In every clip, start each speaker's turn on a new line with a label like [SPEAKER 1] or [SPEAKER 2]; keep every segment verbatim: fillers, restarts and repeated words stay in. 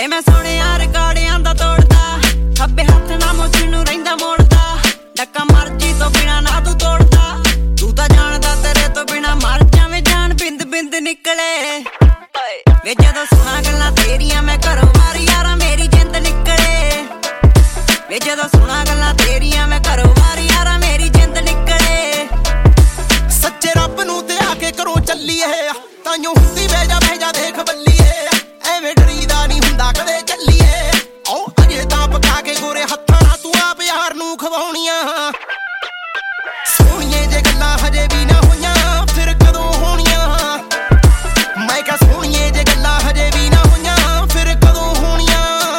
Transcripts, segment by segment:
[SPEAKER 1] ਵੇ ਮੈਂ ਸੁਣਿਆ ਰਿਕਾਰਡਿਆਂ ਦਾ ਤੋੜਦਾ ਖੱਬੇ ਹੱਥ ਨਾਲ ਮੁੱਛ ਨੂੰ ਰਹਿੰਦਾ ਮੋੜਦਾ ਡੱਕਾ ਮਰਜੀ ਤੋਂ ਬਿਨਾ ਨਾ ਤੂੰ ਤੋੜਦਾ ਤੂੰ ਤਾਂ ਜਾਣਦਾ ਤੇਰੇ ਤੋਂ ਬਿਨਾ ਮਰ ਜਾਵੇਂ ਜਾਨ ਬਿੰਦ ਬਿੰਦ ਨਿਕਲੇ ਵੇ ਜਦੋਂ ਸੁਣਾ ਗੱਲਾਂ ਤੇਰੀਆਂ ਮੈਂ ਘਰੋਂ ਬਾਹਰ ਯਾਰਾਂ ਮੇਰੀ ਜਿੰਦ ਨਿਕਲੇ ਵੇ ਜਦੋਂ ਸੁਣਾ ਗੱਲਾਂ ਤੇਰੀਆਂ ਮੈਂ ਘਰੋਂ ਬਾਹਰ ਯਾਰਾਂ ਮੇਰੀ ਜਿੰਦ ਨਿਕਲੇ
[SPEAKER 2] ਸੱਚੇ ਰੱਬ ਨੂੰ ਤੇ ਆ ਕੇ ਘਰੋਂ ਚੱਲੀਏ ਤਾਈਓ ਹੁੰਦੀ ਵੇਜਾ ਵੇਜਾ ਦੇਖ ਬੱਲੀਏ ਐਵੇਂ ਡਰੀਦਾ ਨਹੀਂ ਹੁੰਦਾ ਕਦੇ ਚੱਲੀਏ ਓ ਅਜੇ ਤਾਂ ਪਕਾ ਕੇ ਗੋਰੇ ਹੱਥਾਂ ਨਾਲ ਤੂੰ ਆਪ ਯਾਰ ਨੂੰ ਖਵਾਉਣੀਆਂ ਸੋਹਣੀਏ ਜੇ ਗੱਲਾਂ ਹਜੇ ਵੀ ਨਾ ਹੋਈਆਂ ਫਿਰ ਕਦੋਂ ਹੋਣੀਆਂ ਮੈਂ ਕਿਹਾ ਸੋਹਣੀਏ ਜੇ ਗੱਲਾਂ ਹਜੇ ਵੀ ਨਾ ਹੋਈਆਂ ਫਿਰ ਕਦੋਂ ਹੋਣੀਆਂ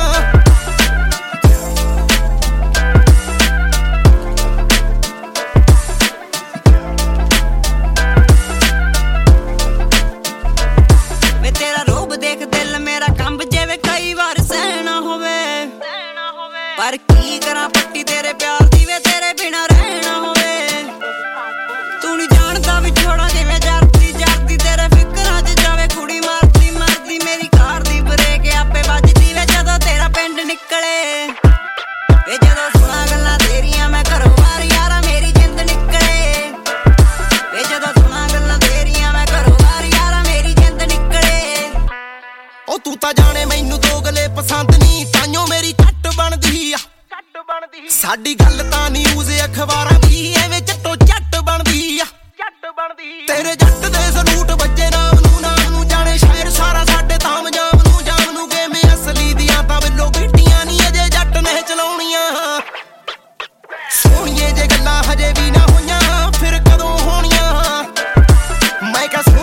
[SPEAKER 1] ਵੇ ਤੇਰਾ ਰੂਪ ਦੇਖ ਦਿਲ ਮੇਰਾ ਕੰਬ ਜਾਵੇ ਕਈ ਵਾਰ ਸਹਿਣਾ ਹੋਵੇ ਪਰ ਕੀ ਕਰਾਂ ਪੱਟੀ ਤੇਰੇ ਪਿਆਰ ਦੀ ਵੇ ਤੇਰੇ ਬਿਨਾ ਰਹਿਣਾ ਹੋਵੇ ਤੂੰ ਨਹੀਂ ਜਾਣਦਾ ਵਿਛੋੜਾ ਜਿਵੇਂ ਜਰਦੀ ਜਰਦੀ ਤੇਰੇ ਫਿਕਰਾਂ 'ਚ ਜਾਵੇ ਕੁੜੀ ਮਾਰਦੀ ਮਾਰਦੀ ਮੇਰੀ ਕਾਰ ਦੀ ਬ੍ਰੇਕ ਆਪੇ ਵੱਜਦੀ ਵੇ ਜਦੋਂ ਤੇਰਾ ਪਿੰਡ ਨਿਕਲੇ ਵੇ ਜਦੋਂ ਸੁਣਾ ਗੱਲਾਂ ਤੇਰੀਆਂ ਮੈਂ ਘਰੋਂ ਬਾਹਰ ਯਾਰਾਂ ਮੇਰੀ ਜਿੰਦ ਨਿਕਲੇ ਵੇ ਜਦੋਂ ਸੁਣਾ ਗੱਲਾਂ ਤੇਰੀਆਂ ਮੈਂ ਘਰੋਂ ਬਾਹਰ ਯਾਰਾਂ ਮੇਰੀ ਜਿੰਦ ਨਿਕਲੇ
[SPEAKER 2] ਓ ਤੂੰ ਤਾਂ ਜਾਣੇ ਮੈਨੂੰ ਦੋਗਲੇ ਪਸੰਦ ਨਹੀਂ ਤਾਈਓ ਮੇਰੀ ਕੱਟ ਬਣਦੀ ਆ ਕੱਟ ਬਣਦੀ ਸਾਡੀ ਗੱਲ ਤਾਂ ਨਿਊਜ਼ ਅਖਬਾਰਾਂ ਦੀ ਐਵੇਂ ਚੱਟੋ ਚੱਟ ਬਣਦੀ ਆ ਚੱਟ ਬਣਦੀ ਤੇਰੇ ਜੱਟ ਦੇ ਸਲੂਟ ਵੱਜੇ ਨਾਮ ਨੂੰ ਨਾਮ ਨੂੰ ਜਾਣੇ ਸ਼ਹਿਰ ਸਾਰਾ ਸਾਡੇ ਤਾਮ ਜਾਮ ਨੂੰ ਜਾਮ ਨੂੰ ਗੇਮੇ ਅਸਲੀ ਦੀਆਂ ਤਾਂ ਬਿੱਲੋ ਬੀਟੀਆਂ ਨਹੀਂ ਅਜੇ ਜੱਟ ਨੇ ਚਲਾਉਣੀਆਂ ਸੋਹਣੀਏ ਜੇ ਗੱਲਾਂ ਹਜੇ ਵੀ ਨਾ ਹੋਈਆਂ ਫਿਰ ਕਦੋਂ ਹੋਣੀਆਂ ਮੈਂ ਕਿਹਾ